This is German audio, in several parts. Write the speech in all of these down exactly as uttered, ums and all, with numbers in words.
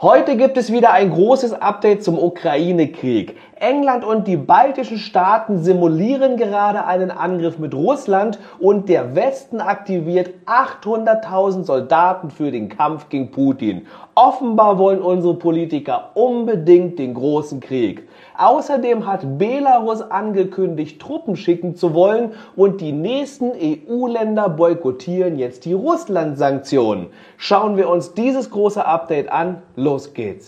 Heute gibt es wieder ein großes Update zum Ukraine-Krieg. England und die baltischen Staaten simulieren gerade einen Angriff mit Russland und der Westen aktiviert achthunderttausend Soldaten für den Kampf gegen Putin. Offenbar wollen unsere Politiker unbedingt den großen Krieg. Außerdem hat Belarus angekündigt, Truppen schicken zu wollen und die nächsten E U-Länder boykottieren jetzt die Russland-Sanktionen. Schauen wir uns dieses große Update an. Los geht's!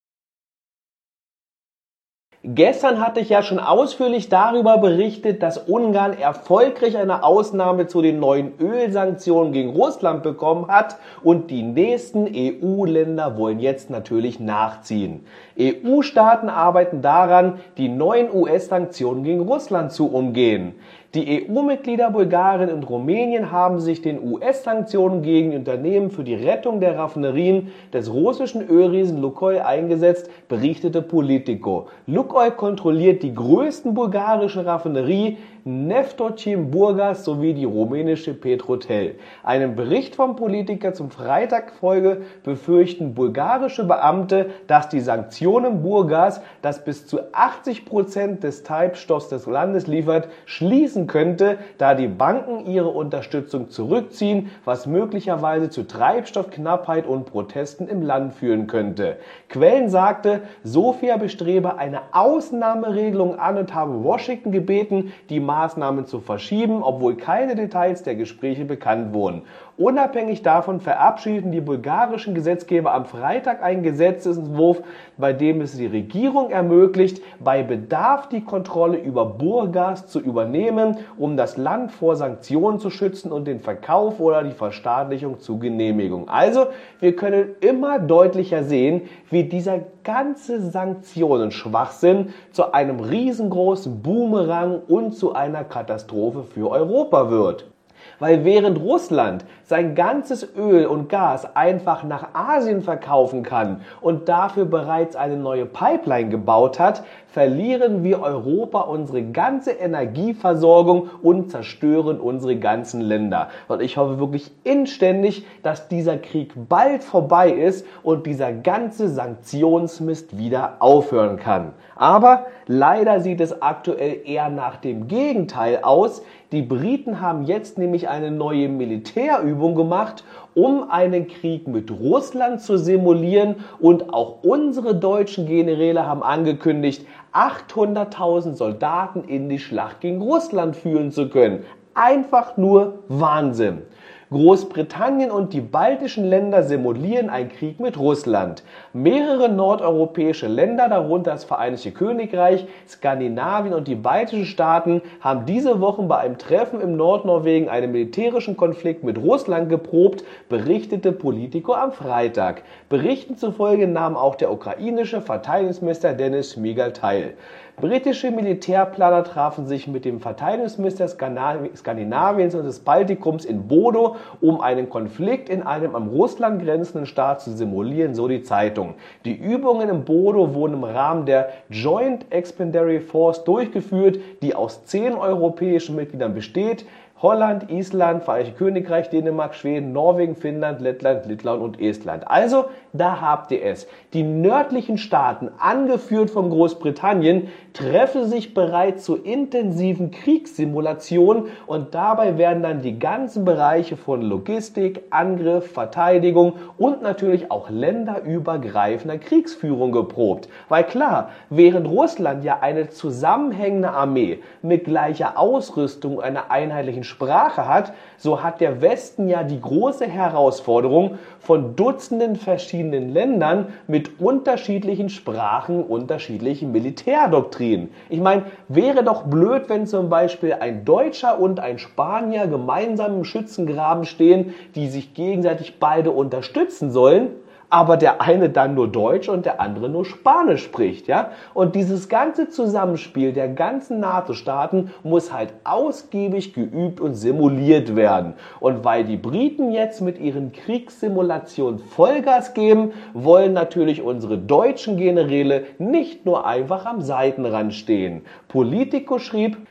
Gestern hatte ich ja schon ausführlich darüber berichtet, dass Ungarn erfolgreich eine Ausnahme zu den neuen Ölsanktionen gegen Russland bekommen hat und die nächsten E U-Länder wollen jetzt natürlich nachziehen. E U-Staaten arbeiten daran, die neuen U S-Sanktionen gegen Russland zu umgehen. Die E U-Mitglieder Bulgarien und Rumänien haben sich den U S-Sanktionen gegen Unternehmen für die Rettung der Raffinerien des russischen Ölriesen Lukoil eingesetzt, berichtete Politico. Lukoil kontrolliert die größten bulgarische Raffinerie Neftochim Burgas sowie die rumänische Petrotel. Einem Bericht vom Politiker zum Freitag folge befürchten bulgarische Beamte, dass die Sanktionen Burgas, das bis zu achtzig Prozent des Treibstoffs des Landes liefert, schließen könnte, da die Banken ihre Unterstützung zurückziehen, was möglicherweise zu Treibstoffknappheit und Protesten im Land führen könnte. Quellen sagte, Sofia bestrebe eine Ausnahmeregelung an und habe Washington gebeten, die Maßnahmen zu verschieben, obwohl keine Details der Gespräche bekannt wurden. Unabhängig davon verabschiedeten die bulgarischen Gesetzgeber am Freitag einen Gesetzesentwurf, bei dem es die Regierung ermöglicht, bei Bedarf die Kontrolle über Burgas zu übernehmen, um das Land vor Sanktionen zu schützen und den Verkauf oder die Verstaatlichung zu genehmigen. Also, wir können immer deutlicher sehen, wie dieser ganze Sanktionen-Schwachsinn zu einem riesengroßen Boomerang und zu einer Katastrophe für Europa wird. Weil während Russland sein ganzes Öl und Gas einfach nach Asien verkaufen kann und dafür bereits eine neue Pipeline gebaut hat, verlieren wir Europa unsere ganze Energieversorgung und zerstören unsere ganzen Länder. Und ich hoffe wirklich inständig, dass dieser Krieg bald vorbei ist und dieser ganze Sanktionsmist wieder aufhören kann. Aber leider sieht es aktuell eher nach dem Gegenteil aus. Die Briten haben jetzt nämlich eine neue Militärübung gemacht, um einen Krieg mit Russland zu simulieren, und auch unsere deutschen Generäle haben angekündigt, achthunderttausend Soldaten in die Schlacht gegen Russland führen zu können. Einfach nur Wahnsinn! Großbritannien und die baltischen Länder simulieren einen Krieg mit Russland. Mehrere nordeuropäische Länder, darunter das Vereinigte Königreich, Skandinavien und die baltischen Staaten, haben diese Woche bei einem Treffen im Nordnorwegen einen militärischen Konflikt mit Russland geprobt, berichtete Politico am Freitag. Berichten zufolge nahm auch der ukrainische Verteidigungsminister Dennis Shmyhal teil. Britische Militärplaner trafen sich mit dem Verteidigungsminister Skandinaviens und des Baltikums in Bodo, um einen Konflikt in einem an Russland grenzenden Staat zu simulieren, so die Zeitung. Die Übungen in Bodo wurden im Rahmen der Joint Expeditionary Force durchgeführt, die aus zehn europäischen Mitgliedern besteht: Holland, Island, Vereinigtes Königreich, Dänemark, Schweden, Norwegen, Finnland, Lettland, Litauen und Estland. Also, da habt ihr es. Die nördlichen Staaten, angeführt von Großbritannien, treffen sich bereits zu intensiven Kriegssimulationen, und dabei werden dann die ganzen Bereiche von Logistik, Angriff, Verteidigung und natürlich auch länderübergreifender Kriegsführung geprobt. Weil klar, während Russland ja eine zusammenhängende Armee mit gleicher Ausrüstung, einer einheitlichen Sprache hat, so hat der Westen ja die große Herausforderung von Dutzenden verschiedenen Ländern mit unterschiedlichen Sprachen, unterschiedlichen Militärdoktrinen. Ich meine, wäre doch blöd, wenn zum Beispiel ein Deutscher und ein Spanier gemeinsam im Schützengraben stehen, die sich gegenseitig beide unterstützen sollen, aber der eine dann nur Deutsch und der andere nur Spanisch spricht, ja? Und dieses ganze Zusammenspiel der ganzen NATO-Staaten muss halt ausgiebig geübt und simuliert werden. Und weil die Briten jetzt mit ihren Kriegssimulationen Vollgas geben, wollen natürlich unsere deutschen Generäle nicht nur einfach am Seitenrand stehen. Politico schrieb: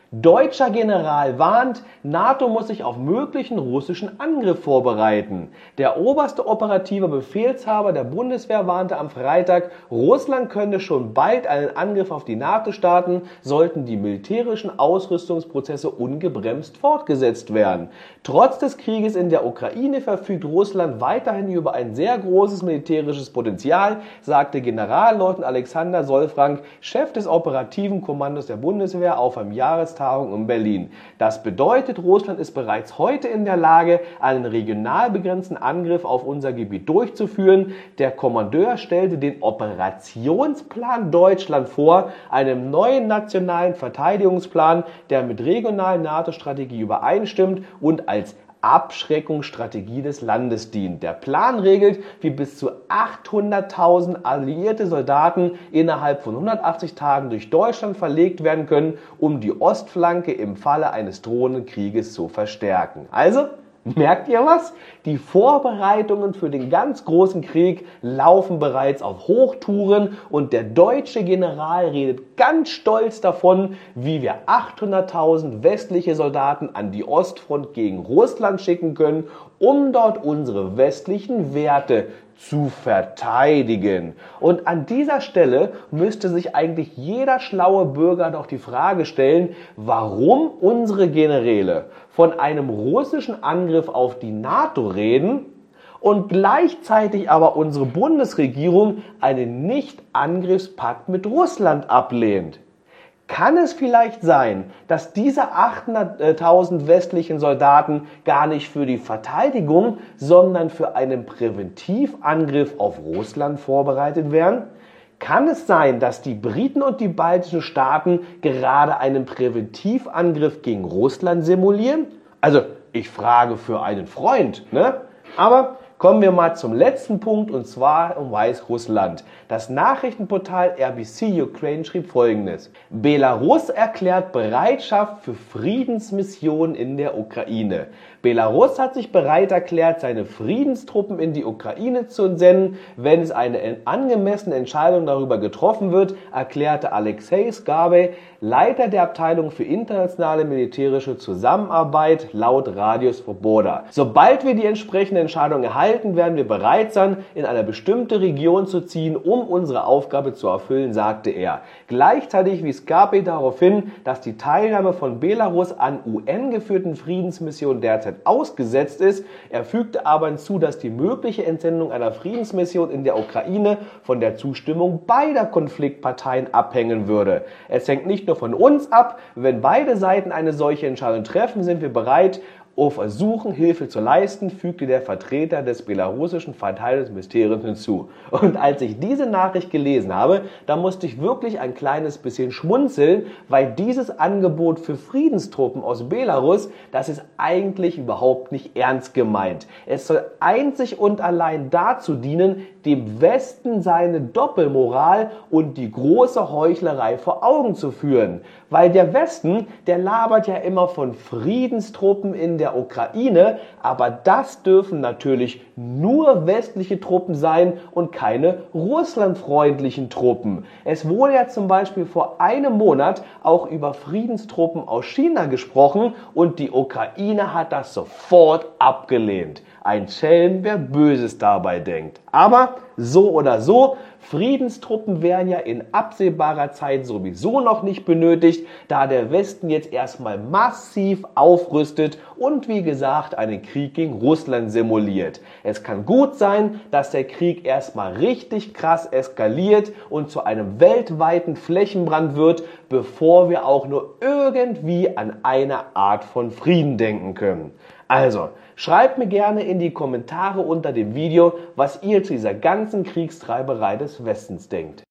Deutscher General warnt, NATO muss sich auf möglichen russischen Angriff vorbereiten. Der oberste operative Befehlshaber der Bundeswehr warnte am Freitag, Russland könnte schon bald einen Angriff auf die NATO starten, sollten die militärischen Ausrüstungsprozesse ungebremst fortgesetzt werden. Trotz des Krieges in der Ukraine verfügt Russland weiterhin über ein sehr großes militärisches Potenzial, sagte Generalleutnant Alexander Solfrank, Chef des operativen Kommandos der Bundeswehr, auf einem Jahrestagung in Berlin. Das bedeutet, Russland ist bereits heute in der Lage, einen regional begrenzten Angriff auf unser Gebiet durchzuführen. Der Kommandeur stellte den Operationsplan Deutschland vor, einem neuen nationalen Verteidigungsplan, der mit regionalen NATO-Strategie übereinstimmt und als Abschreckungsstrategie des Landes dient. Der Plan regelt, wie bis zu achthunderttausend alliierte Soldaten innerhalb von hundertachtzig Tagen durch Deutschland verlegt werden können, um die Ostflanke im Falle eines drohenden Krieges zu verstärken. Also, merkt ihr was? Die Vorbereitungen für den ganz großen Krieg laufen bereits auf Hochtouren und der deutsche General redet ganz stolz davon, wie wir achthunderttausend westliche Soldaten an die Ostfront gegen Russland schicken können, um dort unsere westlichen Werte zu verteidigen. Und an dieser Stelle müsste sich eigentlich jeder schlaue Bürger doch die Frage stellen, warum unsere Generäle von einem russischen Angriff auf die NATO reden und gleichzeitig aber unsere Bundesregierung einen Nicht-Angriffspakt mit Russland ablehnt. Kann es vielleicht sein, dass diese achthunderttausend westlichen Soldaten gar nicht für die Verteidigung, sondern für einen Präventivangriff auf Russland vorbereitet werden? Kann es sein, dass die Briten und die baltischen Staaten gerade einen Präventivangriff gegen Russland simulieren? Also, ich frage für einen Freund, ne? Aber kommen wir mal zum letzten Punkt, und zwar um Weißrussland. Das Nachrichtenportal R B C Ukraine schrieb Folgendes: Belarus erklärt Bereitschaft für Friedensmissionen in der Ukraine. Belarus hat sich bereit erklärt, seine Friedenstruppen in die Ukraine zu entsenden, wenn es eine angemessene Entscheidung darüber getroffen wird, erklärte Alexei Skarbey, Leiter der Abteilung für internationale militärische Zusammenarbeit, laut Radio Svoboda. Sobald wir die entsprechende Entscheidung erhalten, werden wir bereit sein, in eine bestimmte Region zu ziehen, um unsere Aufgabe zu erfüllen, sagte er. Gleichzeitig wies Skarbey darauf hin, dass die Teilnahme von Belarus an U N-geführten Friedensmissionen derzeit ausgesetzt ist. Er fügte aber hinzu, dass die mögliche Entsendung einer Friedensmission in der Ukraine von der Zustimmung beider Konfliktparteien abhängen würde. Es hängt nicht nur von uns ab, wenn beide Seiten eine solche Entscheidung treffen, sind wir bereit, auf Versuchen, Hilfe zu leisten, fügte der Vertreter des belarussischen Verteidigungsministeriums hinzu. Und als ich diese Nachricht gelesen habe, da musste ich wirklich ein kleines bisschen schmunzeln, weil dieses Angebot für Friedenstruppen aus Belarus, das ist eigentlich überhaupt nicht ernst gemeint. Es soll einzig und allein dazu dienen, dem Westen seine Doppelmoral und die große Heuchlerei vor Augen zu führen. Weil der Westen, der labert ja immer von Friedenstruppen in der Ukraine, aber das dürfen natürlich nur westliche Truppen sein und keine russlandfreundlichen Truppen. Es wurde ja zum Beispiel vor einem Monat auch über Friedenstruppen aus China gesprochen und die Ukraine hat das sofort abgelehnt. Ein Schelm, wer Böses dabei denkt. Aber so oder so, Friedenstruppen werden ja in absehbarer Zeit sowieso noch nicht benötigt, da der Westen jetzt erstmal massiv aufrüstet und wie gesagt einen Krieg gegen Russland simuliert. Es kann gut sein, dass der Krieg erstmal richtig krass eskaliert und zu einem weltweiten Flächenbrand wird, bevor wir auch nur irgendwie an eine Art von Frieden denken können. Also, schreibt mir gerne in die Kommentare unter dem Video, was ihr zu dieser ganzen Kriegstreiberei des Westens denkt.